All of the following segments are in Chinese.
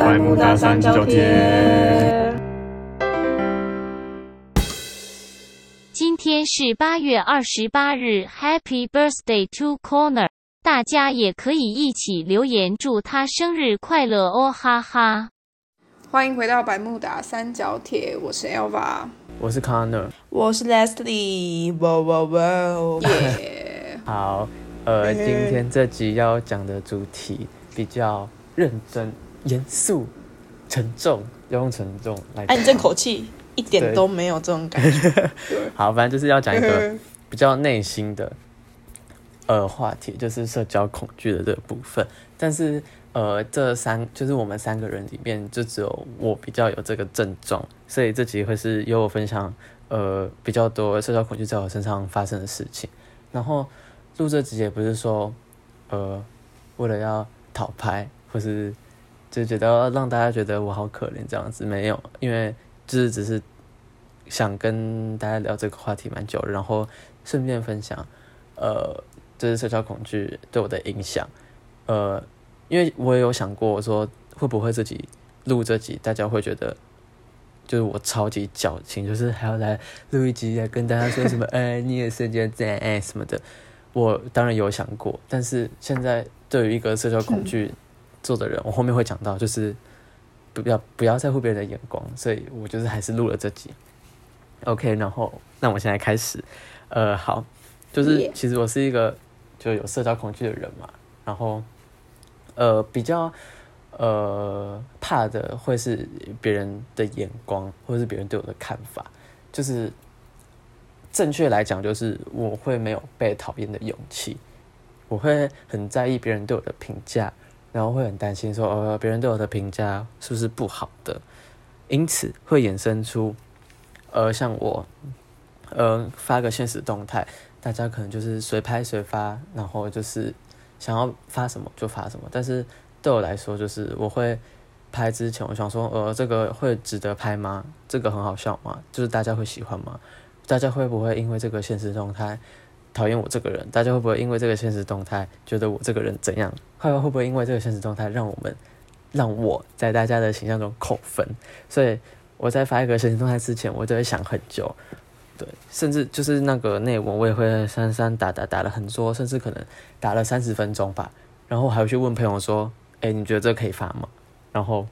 百慕大三角铁。 今天是8月28日 Happy Birthday to Connor， 大家也可以一起留言祝他生日快乐哦哈哈。 欢迎回到百慕达三角铁，我是 Elva， 我是 Connor， 我是 Leslie， 哇哇哇耶！ 好，今天这集要讲的主题比较认真、严肃、沉重，要用沉重来讲。 你这口气一点都没有这种感觉。 好，反正就是要讲一个比较内心的话题，就是社交恐惧的这个部分。但是就是我们3个人里面，就只有我比较有这个症状，所以这集会是由我分享比较多社交恐惧在我身上发生的事情。然后录这集也不是说为了要讨拍，或是就觉得让大家觉得我好可怜这样子，没有，因为就是只是想跟大家聊这个话题蛮久了，然后顺便分享就是社交恐惧对我的影响。因为我也有想过说会不会自己录这集大家会觉得就是我超级矫情，就是还要来录一集来跟大家说什么你也是这样什么的。我当然有想过，但是现在对于一个社交恐惧做的人，我后面会讲到，就是不要在乎别人的眼光，所以我就是还是录了这集。OK， 然后那我现在开始。好，就是其实我是一个就有社交恐惧的人嘛，然后比较怕的会是别人的眼光，或是别人对我的看法。就是正确来讲，就是我会没有被讨厌的勇气，我会很在意别人对我的评价，然后会很担心说别人对我的评价是不是不好的，因此会衍生出像我发个现实动态，大家可能就是随拍随发，然后就是想要发什么就发什么。但是对我来说，就是我会拍之前我想说这个会值得拍吗？这个很好笑吗？就是大家会喜欢吗？大家会不会因为这个现实动态讨厌我这个人？大家会不会因为这个现实动态觉得我这个人怎样？会不会因为这个现实动态让我在大家的形象中扣分？所以我在发一个现实动态之前，我就会想很久。对，甚至就是那个内文我也会删打了很多，甚至可能打了30分钟吧。然后还会去问朋友说你觉得这可以发吗？然后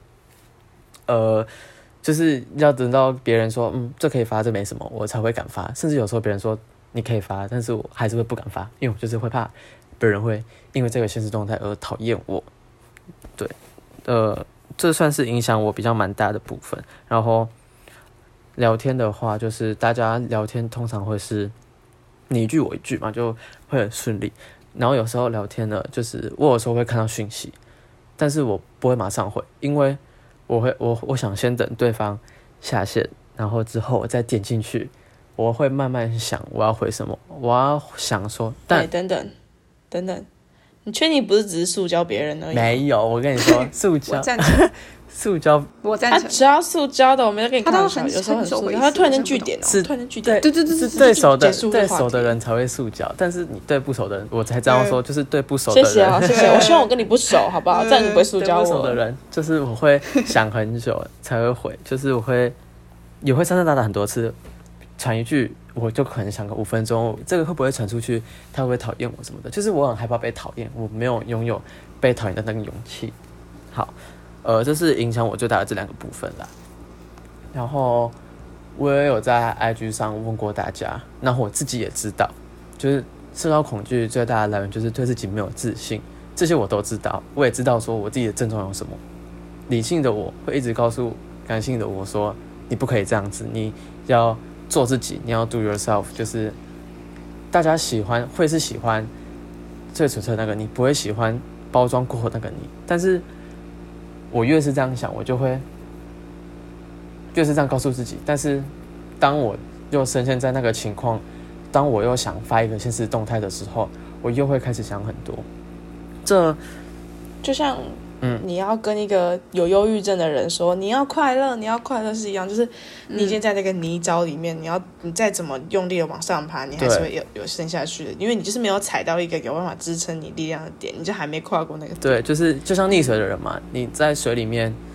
就是要等到别人说这可以发，这没什么，我才会敢发。甚至有时候别人说你可以发，但是我还是会不敢发，因为我就是会怕别人会因为这个现实动态而讨厌我。对，这算是影响我比较蛮大的部分。然后聊天的话，就是大家聊天通常会是你一句我一句嘛，就会很顺利。然后有时候聊天呢，就是我有时候会看到讯息，但是我不会马上回，因为我想先等对方下线，然后之后我再点进去，我会慢慢想我要回什么，我要想说，但等等，你确定不是只是塑胶别人而已？ 没有，我跟你说，塑胶， 我赞成， 塑胶， 我赞成。 他只要塑胶的，我们就跟你开玩笑， 他有时候很塑胶， 很他突然间据点是突然间据点， 对， 对熟的结束人才会塑胶，但是你对不熟的人，我才这样说，就是对不熟的人。 谢谢啊，谢谢。我希望我跟你不熟，好不好？这样你不会塑胶我。 对不熟的人，就是我会想很久才会回，就是我也会删打很多次，传一句我就可能想个5分钟，这个会不会传出去？他会不会讨厌我什么的？就是我很害怕被讨厌，我没有拥有被讨厌的那个勇气。好，这是影响我最大的这2个部分啦。然后我也有在 IG 上问过大家，然后我自己也知道，就是社交恐惧最大的来源就是对自己没有自信，这些我都知道，我也知道说我自己的症状有什么。理性的我会一直告诉感性的我说，你不可以这样子，你要做自己，你要 do yourself， 就是大家喜欢会是喜欢最纯粹的那个你，不会喜欢包装过后那个你。但是我越是这样想，我就会越是这样告诉自己。但是当我又深陷在那个情况，当我又想发一个现实动态的时候，我又会开始想很多。这就像你要跟一个有忧郁症的人说你要快乐，你要快乐是一样，就是你已经在那个泥沼里面，你再怎么用力的往上爬，你还是会有陷下去的，因为你就是没有踩到一个有办法支撑你力量的点，你就还没跨过那个点。 对，就像溺水的人嘛，你在水里面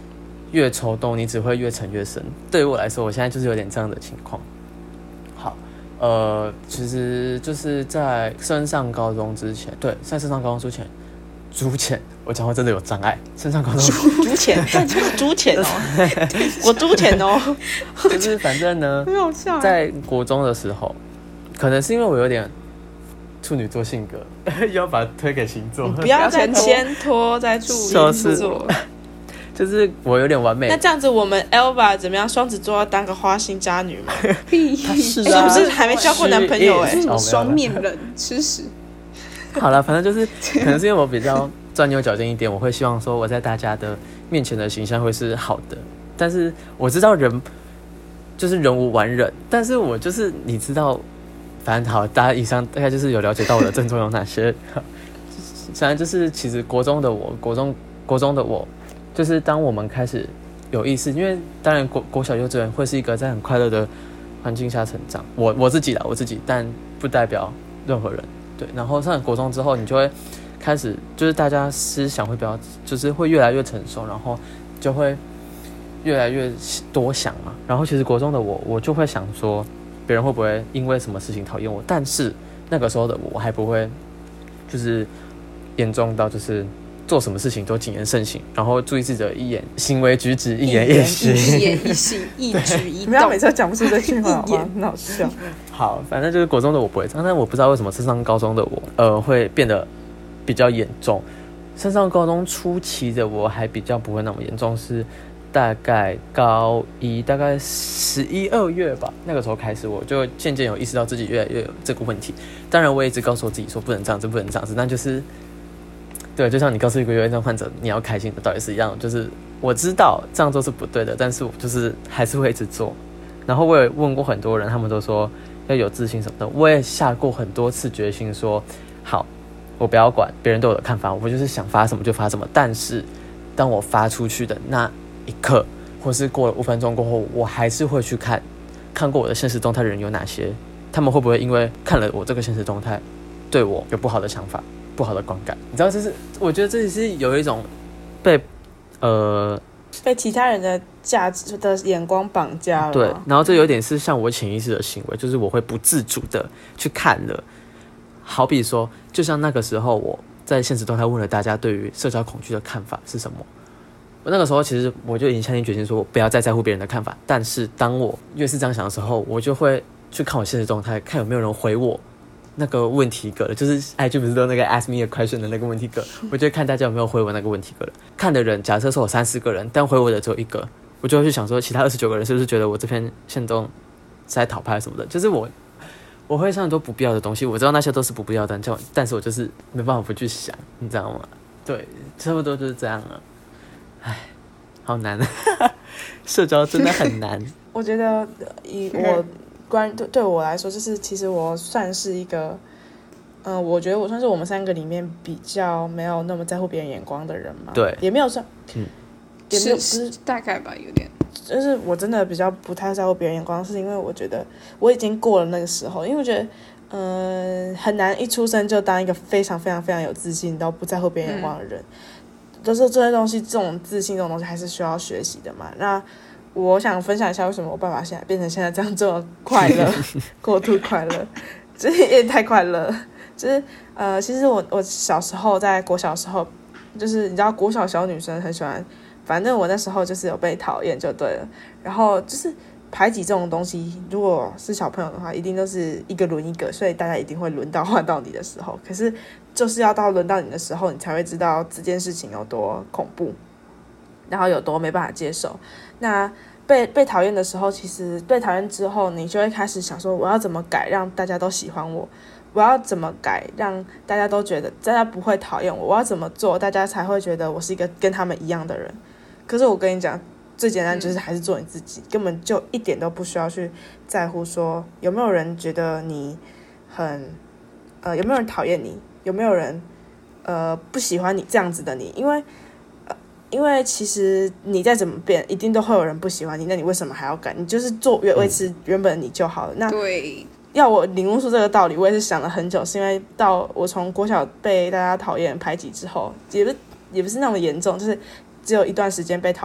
越抽动，你只会越沉越深。对于我来说，我现在就是有点这样的情况。好，其实就是在升上高中之前，对，在升上高中之前，我讲话真的有障碍。升上高中猪钱，猪钱哦，我猪钱哦， 就是反正呢， 很好笑。 在国中的时候，可能是因为我有点处女座性格，又要把它推给星座， 不要再牵拖在处女座。 就是我有点完美。 那这样子，我们 Elva 怎么样？双子座要当个花心渣女吗？ 是啊， 是不是还没交过男朋友双面人，吃屎。 好了，反正就是可能是因为我比较钻牛角尖一点，我会希望说我在大家的面前的形象会是好的。但是我知道人就是人无完人，但是我就是你知道，反正好，大家以上大概就是有了解到我的症状有哪些。反正就是其实国中的我。就是当我们开始有意识，因为当然国小幼稚园会是一个在很快乐的环境下成长，我自己，但不代表任何人，对。然后上国中之后，你就会开始，就是大家思想会比较，就是会越来越成熟，然后就会越来越多想嘛。然后其实国中的我就会想说，别人会不会因为什么事情讨厌我？但是那个时候的我还不会，就是严重到就是。做什么事情都谨言慎行，然后注意自己的行为举止、一言一行、 一言一行、一举一动。 不要每次都讲不出这句话，很好笑。 好，反正就是国中的我不会这样，但我不知道为什么升上高中的我，会变得比较严重。升上高中初期的我还比较不会那么严重，是大概高一大概11、12月吧，那个时候开始，我就渐渐有意识到自己越来越有这个问题。当然，我也一直告诉我自己说不能这样子，不能这样子，但就是。对，就像你告诉一个忧郁症患者你要开心的道理是一样的，就是我知道这样做是不对的，但是我就是还是会一直做。然后我也问过很多人，他们都说要有自信什么的，我也下过很多次决心说好，我不要管别人对我的看法，我就是想发什么就发什么。但是当我发出去的那一刻，或是过了5分钟过后，我还是会去看过我的现实动态的人有哪些，他们会不会因为看了我这个现实动态对我有不好的想法、不好的观感。你知道，就是我觉得这是有一种被其他人的价值的眼光绑架了。 对，然后这有点是像我潜意识的行为，就是我会不自主的去看了。好比说，就像那个时候我在现实动态问了大家对于社交恐惧的看法是什么，我那个时候其实我就已经下定决心说我不要再在乎别人的看法。但是当我越是这样想的时候，我就会去看我现实动态，看有没有人回我那个问题格了，就是 IG 不是都那个 ask me a question 的那个问题格，我就看大家有没有回我那个问题格了。看的人假设说有30个人，但回我的只有1个，我就会去想说其他29个人是不是觉得我这篇限动是在讨拍什么的。就是我会想很多不必要的东西，我知道那些都是不必要的，但是我就是没办法不去想，你知道吗？对，差不多就是这样了。唉，好难啊，社交真的很难。 我觉得对我来说，就是其实我算是一个，我觉得我算是我们3个里面比较没有那么在乎别人眼光的人嘛。 对， 也没有算，也没有，不是大概吧，有点。 就是我真的比较不太在乎别人眼光，是因为我觉得我已经过了那个时候，因为我觉得，很难一出生就当一个非常非常非常有自信到不在乎别人眼光的人。就是这些东西，这种自信这种东西还是需要学习的嘛。那我想分享一下为什么我爸爸现在变成现在这样这么快乐，过度快乐，这也太快乐。就是其实我小时候在国小的时候，就是你知道国小小女生很喜欢，反正我那时候就是有被讨厌就对了。然后就是排挤这种东西，如果是小朋友的话，一定都是一个轮一个，所以大家一定会轮到换到你的时候。可是就是要到轮到你的时候，你才会知道这件事情有多恐怖，然后有多没办法接受。那被讨厌的时候，其实被讨厌之后，你就会开始想说，我要怎么改让大家都喜欢我？我要怎么改让大家都觉得大家不会讨厌我？我要怎么做大家才会觉得我是一个跟他们一样的人？可是我跟你讲，最简单就是还是做你自己，根本就一点都不需要去在乎说有没有人觉得你很有没有人讨厌你，有没有人不喜欢你这样子的你，因为其实你再怎么变，一定都会有人不喜欢你，那你为什么还要改？你就是维持原本的你就好了。那对， 要我领悟出这个道理，我也是想了很久，是因为到我从国小被大家讨厌排挤之后，也不是那么严重，就是只有一段时间被讨厌，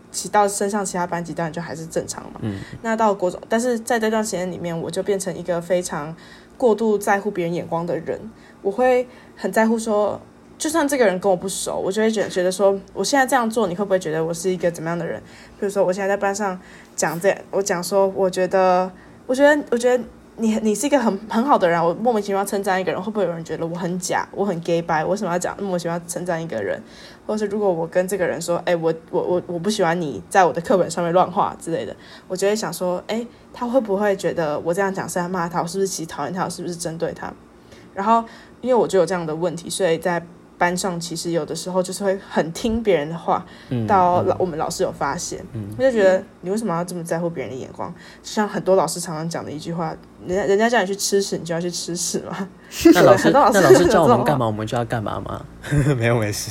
到升上其他班级当然就还是正常嘛。那到国中，但是在这段时间里面，我就变成一个非常过度在乎别人眼光的人。我会很在乎说，就算这个人跟我不熟，我就会觉得说，我现在这样做，你会不会觉得我是一个怎么样的人？比如说，我现在在班上我讲说，我觉得你是一个很好的人，我莫名其妙称赞一个人，会不会有人觉得我很假，我很 gay 掰？为什么要莫名其妙称赞一个人？或者是如果我跟这个人说，我不喜欢你在我的课本上面乱画之类的，我就会想说，他会不会觉得我这样讲是在骂他？我是不是其实讨厌他？我是不是针对他？然后因为我就有这样的问题，所以在班上其实有的时候就是会很听别人的话，到我们老师有发现，我就觉得你为什么要这么在乎别人的眼光？就像很多老师常常讲的一句话，人家叫你去吃屎，你就要去吃屎嘛。 那老师叫我们干嘛，我们就要干嘛吗？没有，没事。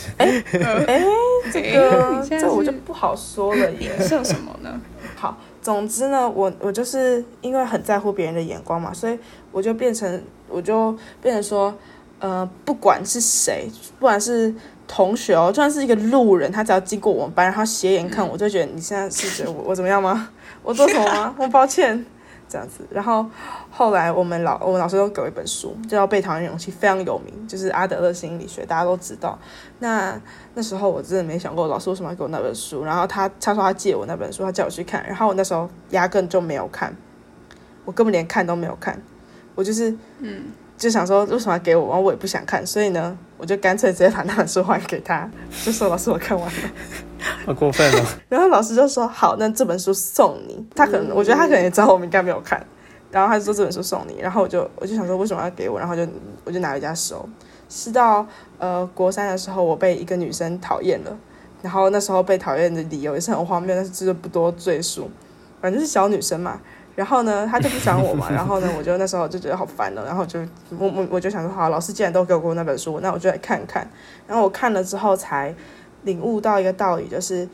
这我就不好说了耶。 像什么呢？ 好，总之呢，我就是因为很在乎别人的眼光嘛，所以我就变成说。不管是谁，不管是同学就算是一个路人，他只要经过我们班，然后斜眼看我，就觉得你现在是觉得我怎么样吗？我做什么吗？我抱歉，这样子。然后后来我们老师都给我一本书，叫《被讨厌的勇气》，非常有名，就是阿德勒心理学，大家都知道。那时候我真的没想过老师为什么要给我那本书，然后他说他借我那本书，他叫我去看，然后我那时候压根就没有看，我根本连看都没有看，我就是就想说为什么要给我，然后我也不想看，所以呢，我就干脆直接把那本书还给他，就说老师我看完了， 好过分哦。 然后老师就说好，那这本书送你。我觉得他可能也知道我们应该没有看，然后他就说这本书送你，然后我就想说为什么要给我，然后我就拿回家收。是到国3的时候，我被一个女生讨厌了，然后那时候被讨厌的理由也是很荒谬，但是这就不多赘述，反正就是小女生嘛。然后呢，他就不想我嘛，然后呢，我就那时候就觉得好烦了，然后我就想说，好，老师既然都给我那本书，那我就来看看。然后我看了之后才领悟到一个道理，就是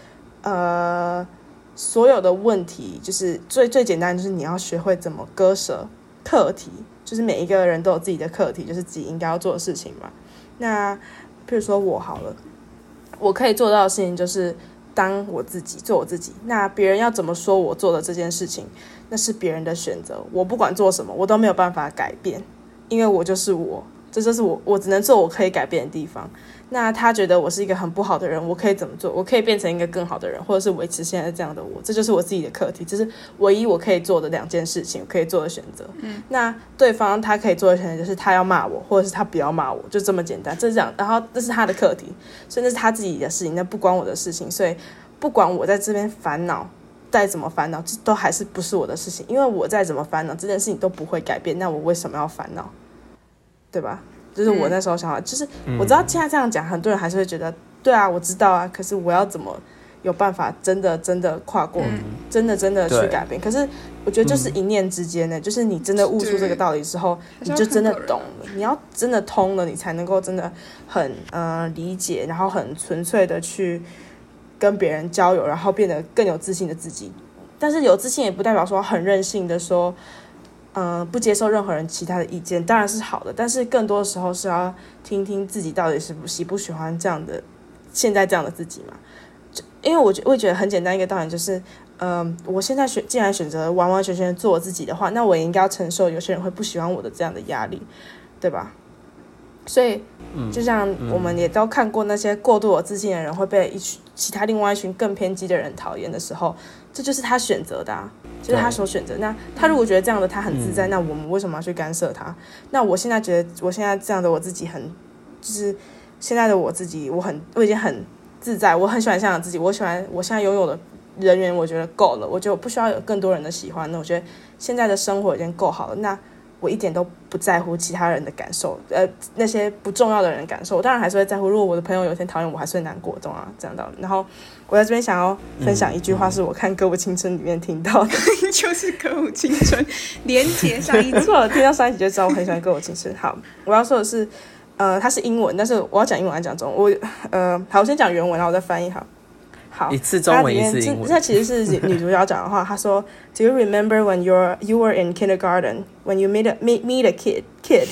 所有的问题就是最简单，就是你要学会怎么割舍课题，就是每一个人都有自己的课题，就是自己应该要做的事情嘛。那譬如说我好了，我可以做到的事情就是当我自己，做我自己。那别人要怎么说我做的这件事情，那是别人的选择，我不管做什么，我都没有办法改变，因为我就是我，这就是我只能做我可以改变的地方。那他觉得我是一个很不好的人，我可以怎么做？我可以变成一个更好的人，或者是维持现在这样的我，这就是我自己的课题，这是唯一我可以做的2件事情，我可以做的选择。那对方他可以做的选择就是他要骂我，或者是他不要骂我，就这么简单，这是这样。然后这是他的课题，所以那是他自己的事情，那不关我的事情。所以不管我在这边烦恼，再怎么烦恼，这都还是不是我的事情，因为我再怎么烦恼，这件事情都不会改变，那我为什么要烦恼？对吧？就是我那时候想法，就是我知道现在这样讲，很多人还是会觉得，对啊，我知道啊，可是我要怎么有办法真的跨过，真的去改变？可是我觉得就是一念之间呢，就是你真的悟出这个道理之后，你就真的懂了，你要真的通了，你才能够真的很理解，然后很纯粹的去跟别人交友，然后变得更有自信的自己。但是有自信也不代表说很任性的说不接受任何人其他的意见，当然是好的，但是更多的时候是要听听自己到底是喜不喜欢这样的现在这样的自己嘛。因为我会觉得很简单一个道理，就是我现在既然选择完完全全做我自己的话，那我也应该要承受有些人会不喜欢我的这样的压力，对吧？所以就像我们也都看过那些过度有自信的人会被其他另外一群更偏激的人讨厌的时候，这就是他选择的啊，就是他所选择。那他如果觉得这样的他很自在，那我们为什么要去干涉他？那我现在觉得我现在这样的我自己就是现在的我自己，我已经很自在，我很喜欢这样的自己，我现在拥有的人缘我觉得够了，我觉得我不需要有更多人的喜欢，那我觉得现在的生活已经够好了，那我一点都不在乎其他人的感受，那些不重要的人的感受，我当然还是会在乎。如果我的朋友有一天讨厌我，还是会难过，懂啊？这样道理。然后我在这边想要分享一句话，是我看《歌舞青春》里面听到的， 就是《歌舞青春》连结上一集。 错，听到上一集就知道我很喜欢《歌舞青春》。好，我要说的是，它是英文，但是我要讲英文还是讲中文？好，我先讲原文，然后我再翻译。好， 一次中文一次英文。 这其实是女主角讲的话，她说 ：“Do you remember when you were in kindergarten when you meet a kid?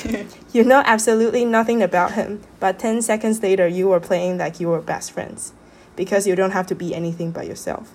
You know absolutely nothing about him, but 10 seconds later you were playing like you were best friends because you don't have to be anything but yourself.”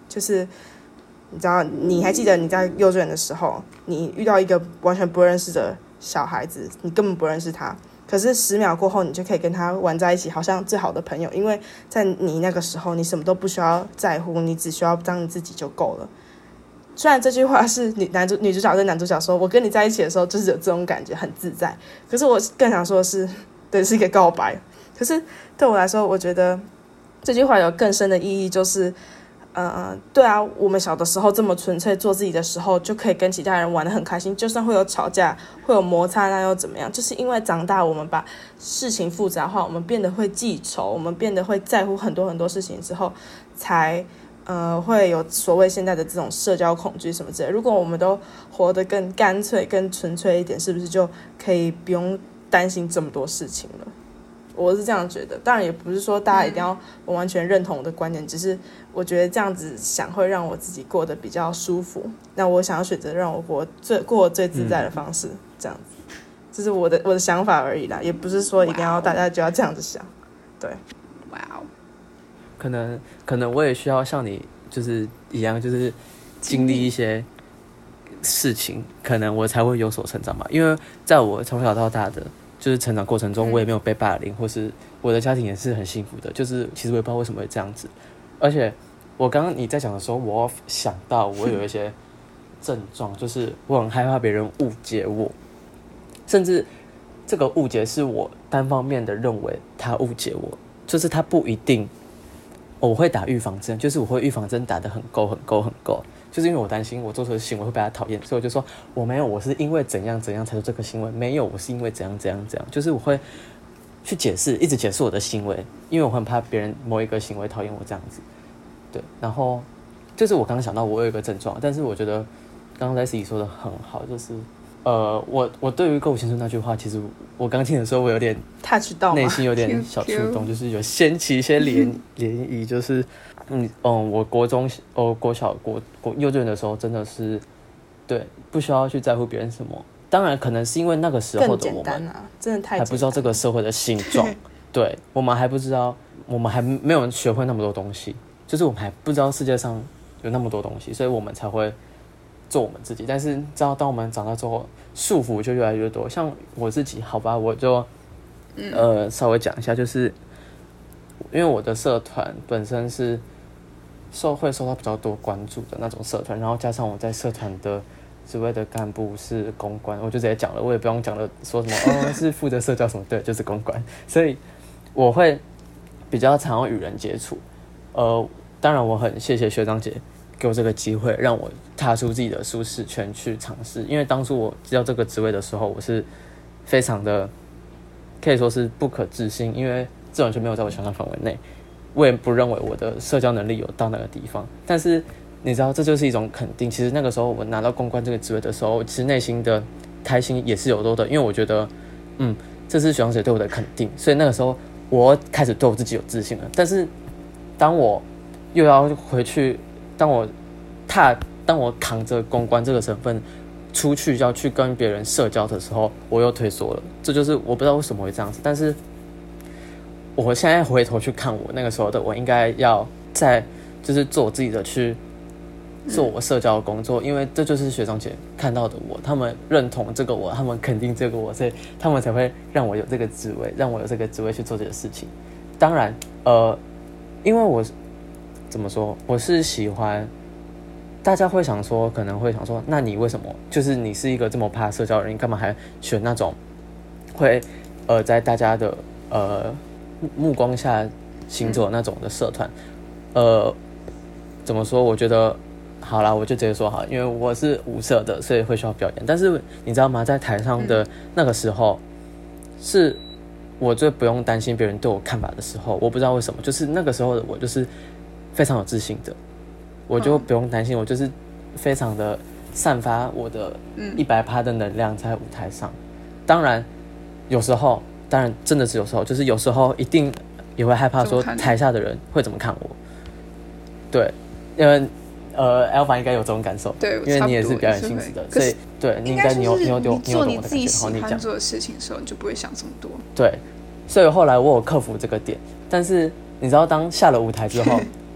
就是你知道，你还记得你在幼稚园的时候，你遇到一个完全不认识的小孩子，你根本不认识他，可是10秒过后你就可以跟他玩在一起，好像最好的朋友，因为在你那个时候你什么都不需要在乎，你只需要当你自己就够了。虽然这句话是女主角跟男主角说，我跟你在一起的时候就是有这种感觉，很自在，可是我更想说的是，对，是一个告白。可是对我来说，我觉得这句话有更深的意义，就是对啊，我们小的时候这么纯粹做自己的时候，就可以跟其他人玩得很开心，就算会有吵架会有摩擦，那又怎么样？就是因为长大我们把事情复杂化，我们变得会记仇，我们变得会在乎很多很多事情之后，才会有所谓现在的这种社交恐惧什么之类的。如果我们都活得更干脆更纯粹一点，是不是就可以不用担心这么多事情了？我是这样觉得，当然也不是说大家一定要完全认同我的观点，只是我觉得这样子想会让我自己过得比较舒服。那我想要选择让我过最自在的方式，这样子，这是我的想法而已啦，也不是说一定要大家就要这样子想。对， 哇哦， 可能我也需要像你就是一样，就是经历一些事情，可能我才会有所成长嘛。因为在我从小到大的就是成长过程中，我也没有被霸凌，或是我的家庭也是很幸福的。就是其实我也不知道为什么会这样子，而且我刚刚你在讲的时候，我想到我有一些症状，就是我很害怕别人误解我，甚至这个误解是我单方面的认为他误解我，就是他不一定。我会打预防针，就是我会预防针打得很够，就是因为我担心我做出的行为会被他讨厌，所以我就说我没有，我是因为怎样才做这个行为，没有，我是因为怎样，就是我会去解释，一直解释我的行为，因为我很怕别人某一个行为讨厌我这样子。对，然后就是我刚刚想到我有一个症状，但是我觉得刚刚 Leslie 说的很好，就是我对于歌舞青春那句话，其实我刚听的时候，我有点 touch 到内心有点小触动，就是有掀起一些涟漪，就是我国小幼稚园的时候，真的是对不需要去在乎别人什么。当然，可能是因为那个时候的我们真的太还不知道这个社会的形状，对，我们还不知道，我们还没有学会那么多东西，就是我们还不知道世界上有那么多东西，所以我们才会做我们自己。但是知道当我们长大之后，束缚就越来越多。像我自己，好吧，我就稍微讲一下，就是因为我的社团本身是会受到比较多关注的那种社团，然后加上我在社团的职位的干部是公关，我就直接讲了，我也不用讲了，说什么是负责社交什么，对，就是公关，所以我会比较常要与人接触。当然我很谢谢学长姐给我这个机会，让我踏出自己的舒适圈去尝试。因为当初我知道这个职位的时候，我是非常的可以说是不可置信，因为这完全没有在我想象范围内，我也不认为我的社交能力有到那个地方。但是你知道，这就是一种肯定。其实那个时候我拿到公关这个职位的时候，其实内心的开心也是有多的，因为我觉得这是学长姐对我的肯定，所以那个时候我开始对我自己有自信了。但是当我又要回去，当我扛着公关这个身份出去要去跟别人社交的时候，我又退缩了。这就是我不知道为什么会这样子，但是我现在回头去看我那个时候的我，应该要再就是做我自己的去做我社交的工作，因为这就是学长姐看到的我，他们认同这个我，他们肯定这个我，所以他们才会让我有这个职位，让我有这个职位去做这个事情。当然因为我怎么说，我是喜欢，大家会想说，可能会想说，那你为什么就是你是一个这么怕社交的人，你干嘛还选那种会在大家的目光下行走那种的社团？怎么说？我觉得好啦，我就直接说好，因为我是舞社的，所以会需要表演。但是你知道吗？在台上的那个时候，是我最不用担心别人对我看法的时候。我不知道为什么，就是那个时候的我就是非常有自信的，我就不用担心，我就是非常的散发我的100%的能量在舞台上。当然有时候，当然真的是有时候，就是有时候一定也会害怕说台下的人会怎么看我。对，因为Alpha 应该有这种感受， 对， 因为你也是表演性质的，所以对你应该你有懂我的感觉。 做你自己喜欢做的事情的时候，你就不会想这么多。 对，所以后来我有克服这个点，但是你知道，当下了舞台之后，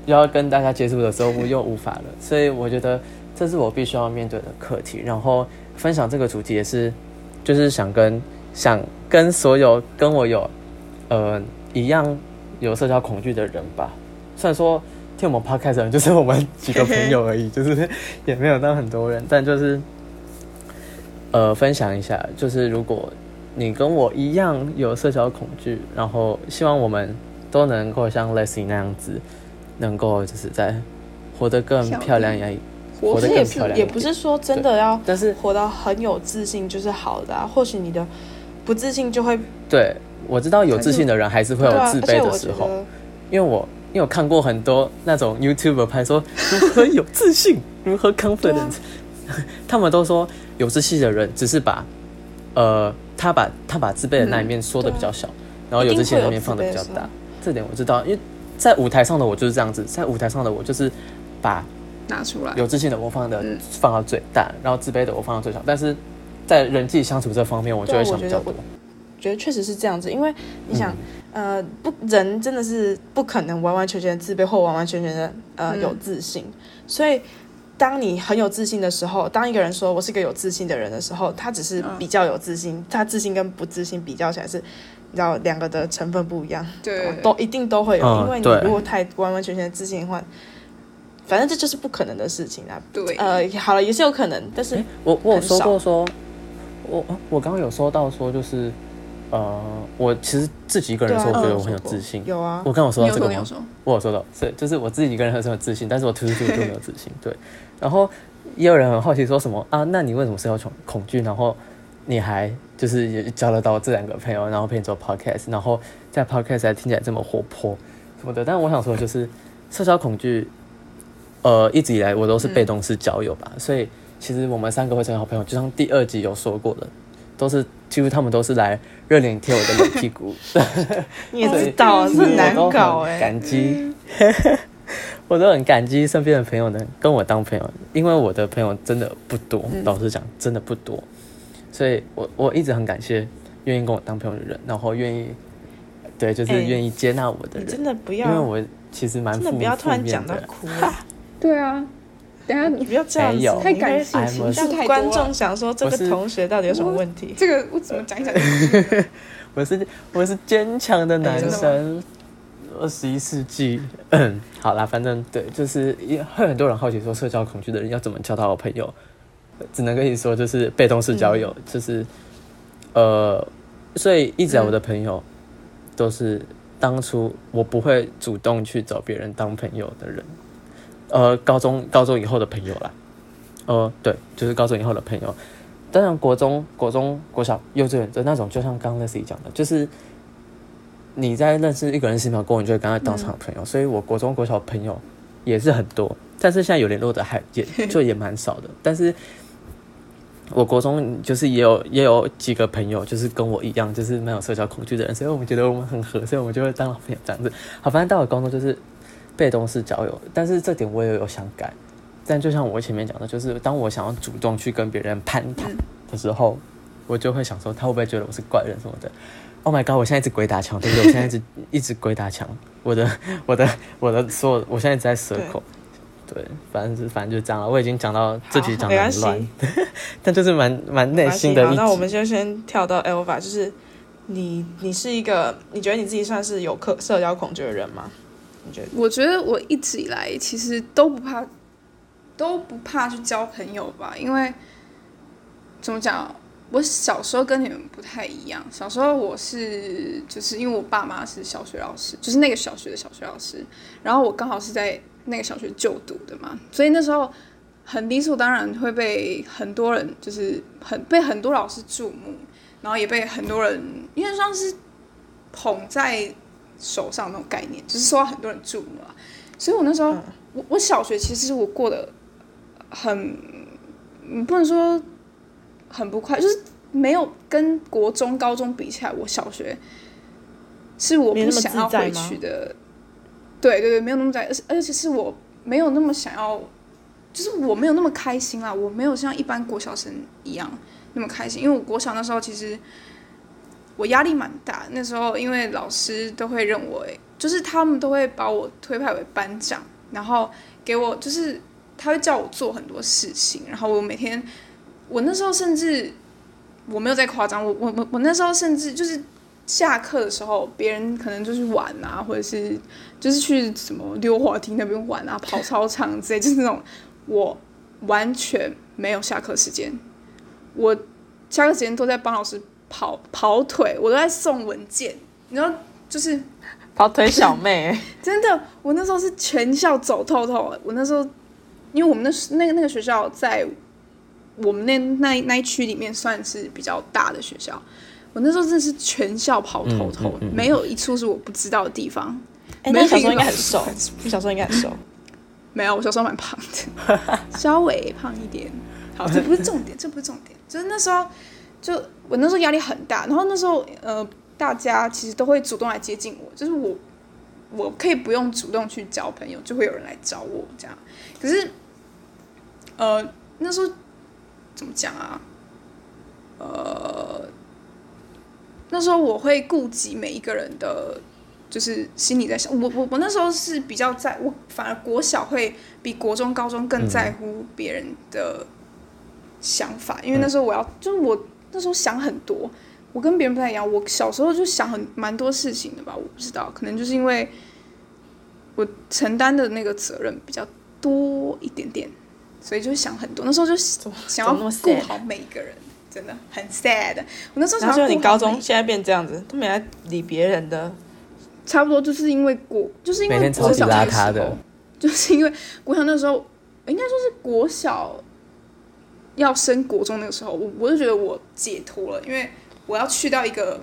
要跟大家接触的时候，我又无法了，所以我觉得这是我必须要面对的课题。然后分享这个主题也是，就是想跟所有跟我有一样有社交恐惧的人吧。虽然说听我们 podcast 的人就是我们几个朋友而已，就是也没有到很多人，但就是分享一下，就是如果你跟我一样有社交恐惧，然后希望我们都能够像 Leslie 那样子，能够就是在活得更漂亮一点，活得更漂亮一点。 也不是说真的要， 但是活到很有自信就是好的啊。或许你的不自信就会， 对，我知道有自信的人还是会有自卑的时候，因为我看过很多那种 YouTuber 拍说如何有自信，如何 confidence，他们都说有自信的人只是把他把自卑的那一面缩得比较小，然后有自信的那一面放得比较大。这点我知道，因为在舞台上的我就是这样子，在舞台上的我就是把拿出来有自信的我放到最大，然后自卑的我放到最小。但是在人际相处这方面，我就会想比较多。 我觉得确实是这样子，因为你想，人真的是不可能完完全全的自卑或完完全全的有自信，所以当你很有自信的时候，当一个人说我是一个有自信的人的时候，他只是比较有自信，他自信跟不自信比较起来是，你知道两个的成分不一样， 对， 都一定都会有，因为你如果太完完全全的自信的话，反正这就是不可能的事情啊。 对， 好了，也是有可能，但是我有说过说，我刚刚有说到说就是。我其实自己一个人说，我觉得我很有自信。 有啊， 我刚有说到这个吗？我有说到，就是我自己一个人很有自信，但是我突就没有自信。对，然后也有人很好奇说什么啊？那你为什么是要恐惧？然后你还就是也交得到这两个朋友，然后陪你做 podcast， 然后在 podcast 还听起来这么活泼什么的。但我想说，就是社交恐惧，一直以来我都是被动式交友吧，所以其实我们三个会成为好朋友，就像第2集有说过的，几乎他们都是来热脸贴我的冷屁股。 你也知道，这很难搞哎。 感激，我都很感激身边的朋友能跟我当朋友，因为我的朋友真的不多，老实讲真的不多，所以我一直很感谢愿意跟我当朋友的人，然后愿意就是愿意接纳我的人。 你真的不要， 因为我其实蛮负面的。 真的不要突然讲到哭。 对啊。等下你不要这样子， 太感性，情绪太多。 观众想说这个同学到底有什么问题？ 这个我怎么讲一讲？ 我是坚强的男生，21世纪。好啦，反正对，就是会很多人好奇说，社交恐惧的人要怎么交到好朋友？只能跟你说，就是被动式交友，就是所以一直我的朋友都是当初我不会主动去找别人当朋友的人。高中以后的朋友啦，对，就是高中以后的朋友。当然，国中、国小、幼稚园的那种，就像刚刚 Leslie 讲的，就是你在认识一个人10秒过，你就会跟他当成朋友。所以我国中、国小朋友也是很多，但是现在有联络的也蛮少的。但是我国中就是也有几个朋友，就是跟我一样，就是蛮有社交恐惧的人，所以我们觉得我们很合，所以我们就会当好朋友这样子。好，反正到了高中就是被动式交友，但是这点我也有想改。但就像我前面讲的，就是当我想要主动去跟别人攀谈的时候，我就会想说他会不会觉得我是怪人什么的。Oh my god！ 我现在一直鬼打墙，对不对？我现在一直鬼打墙，我的所有，我现在一直在蛇口。对，反正就这样了。我已经讲到这集讲得很乱，但就是蛮内心的一集。 那我们就先跳到 Elva， 就是你是一个，你觉得你自己算是有社交恐惧的人吗？你觉得？ 我觉得我一直以来其实都不怕去交朋友吧，因为怎么讲，我小时候跟你们不太一样。小时候就是因为我爸妈是小学老师，就是那个小学的小学老师，然后我刚好是在那个小学就读的嘛，所以那时候很理所当然会被很多人，就是被很多老师注目，然后也被很多人因为像是捧在手上那种概念，就是受到很多人注目啊。所以我那时候，我小学其实我过得很，不能说很不快，就是没有跟国中、高中比起来，我小学是我不想要回去的。对，没有那么在，而且是我没有那么想要，就是我没有那么开心啦，我没有像一般国小生一样那么开心，因为我国小那时候其实我压力蛮大，那时候因为老师都会认为，就是他们都会把我推派为班长， 然后给我就是他会叫我做很多事情，然后我每天，我那时候甚至我没有在夸张，我那时候甚至就是下课的时候，别人可能就是玩啊，或者是就是去什么溜滑梯那边玩啊，跑操场之类，就是那种我完全没有下课时间，我下课时间都在帮老师跑腿，我都在送文件，你知道就是跑腿小妹真的，我那时候是全校走透透。我那时候，因为我们那个学校在我们那一区里面算是比较大的学校，我那时候真的是全校跑透透，没有一处是我不知道的地方。 那你小时候应该很瘦，你小时候应该很瘦。 没有，我小时候蛮胖的，稍微胖一点。好，这不是重点，就是那时候我那时候压力很大，然后那时候大家其实都会主动来接近我，就是我可以不用主动去交朋友，就会有人来找我这样。可是那时候怎么讲啊？那时候我会顾及每一个人的，就是心里在想。我那时候是比较我反而国小会比国中、高中更在乎别人的想法，因为那时候我那时候想很多。我跟别人不太一样，我小时候就想蛮多事情的吧，我不知道，可能就是因为我承担的那个责任比较多一点点，所以就想很多。那时候就想要顾好每一个人，真的很 sad。我那时候想要顾好每一个人。然后你高中现在变这样子，都没来理别人的。 差不多就是因为每天超级邋遢的， 就是因为国小那时候，应该说是国小要升国中那个时候，我就觉得我解脱了，因为我要去到一个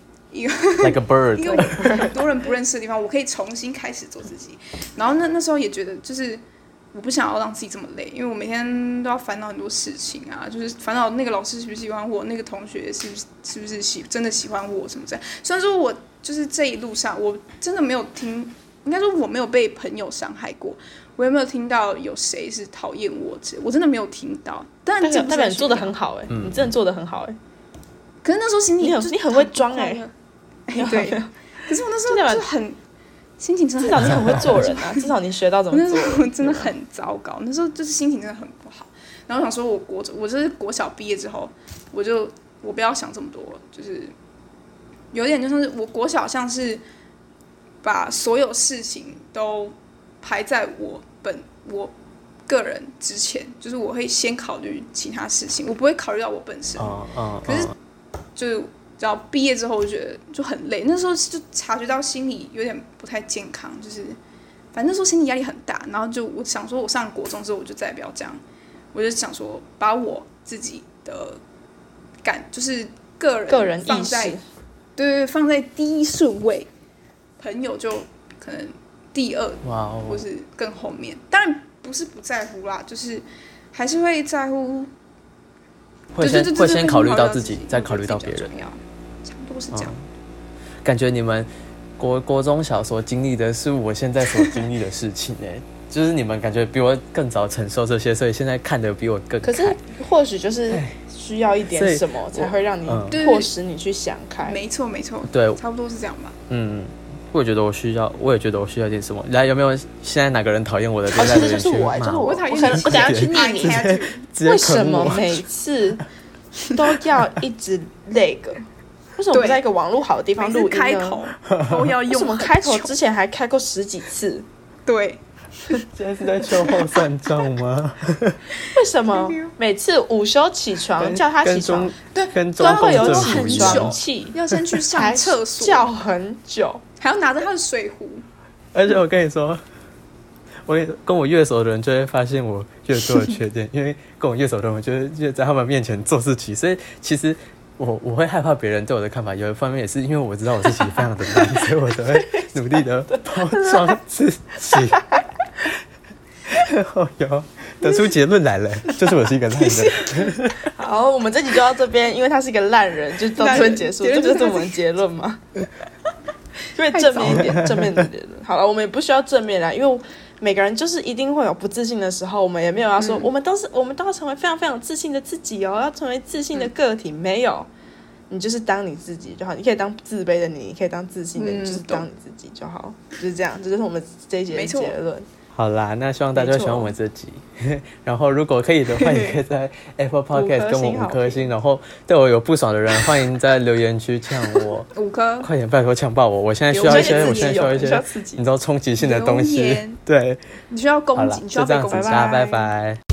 like a bird 一个很多人不认识的地方，我可以重新开始做自己。然后那时候也觉得，就是我不想要让自己这么累，因为我每天都要烦恼很多事情啊，就是烦恼那个老师喜不喜欢我，那个同学是不是真的喜欢我什么之类。虽然说我就是这一路上，我真的没有听，应该说我没有被朋友伤害过，我也没有听到有谁是讨厌我之类，我真的没有听到。但代表你做的很好你真的做的很好可是那时候心里你很会装对。可是我那时候就很心情真的至少你很会做人啊，至少你学到怎么做人。 那时候真的很糟糕，那时候就是心情真的很不好。然后想说我就是国小毕业之后，我不要想这么多，就是有点就像是我国小像是把所有事情都排在我个人之前，就是我会先考虑其他事情，我不会考虑到我本身。可是就只要毕业之后，我就觉得就很累。那时候就察觉到心理有点不太健康，就是反正那时候心理压力很大。然后我想说，我上国中之后我就再也不要这样，我就想说把我自己的就是个人放在放在第一顺位，朋友就可能第二，或是更后面。当然不是不在乎啦，就是还是会在乎。 会先考虑到自己，再考虑到别人， 差不多是这样。 感觉你们国中小所经历的是我现在所经历的事情就是你们感觉比我更早承受这些，所以现在看得比我更开。 可是或许就是需要一点什么才会让你迫使你去想开。 没错， 对， 差不多是这样吧。 我也觉得我需要点什么。来，有没有现在哪个人讨厌我的？就是我讨厌你，我等下去念你。为什么每次都要一直那个？为什么不在一个网络好的地方录音呢？ 开头都要用， 为什么开头之前还开过10几次？ 对， 现在是在秋后算账吗？ 为什么每次午休起床叫他起床， 对， 都会有起床气， 要先去上厕所， 叫很久。还要拿着他的水壶， 而且我跟你说，跟我越熟的人就会发现我越多的缺点，因为跟我越熟的人，我就会越在他们面前做事情，所以其实我会害怕别人对我的看法，有一方面也是因为我知道我自己非常的烂，所以我才会努力的包装自己。有得出结论来了，就是我是一个烂人。 好，我们这集就到这边，因为他是一个烂人，就到这边结束，这就是我们的结论嘛。因为正面一点，正面的结论。好了，我们也不需要正面啦，因为每个人就是一定会有不自信的时候，我们也没有要说，我们都要成为非常非常自信的自己要成为自信的个体，没有，你就是当你自己就好，你可以当自卑的你可以当自信的你，就是当你自己就好，就是这样，这就是我们这一节的结论。 好啦，那希望大家喜欢我们这集，然后如果可以的话，也可以在 Apple Podcast 跟我5颗星，然后对我有不爽的人，欢迎在留言区呛我 5颗， 快点拜托呛爆我，我现在需要一些，你知道冲击性的东西，对， 你需要攻击， 就这样子，大家拜拜。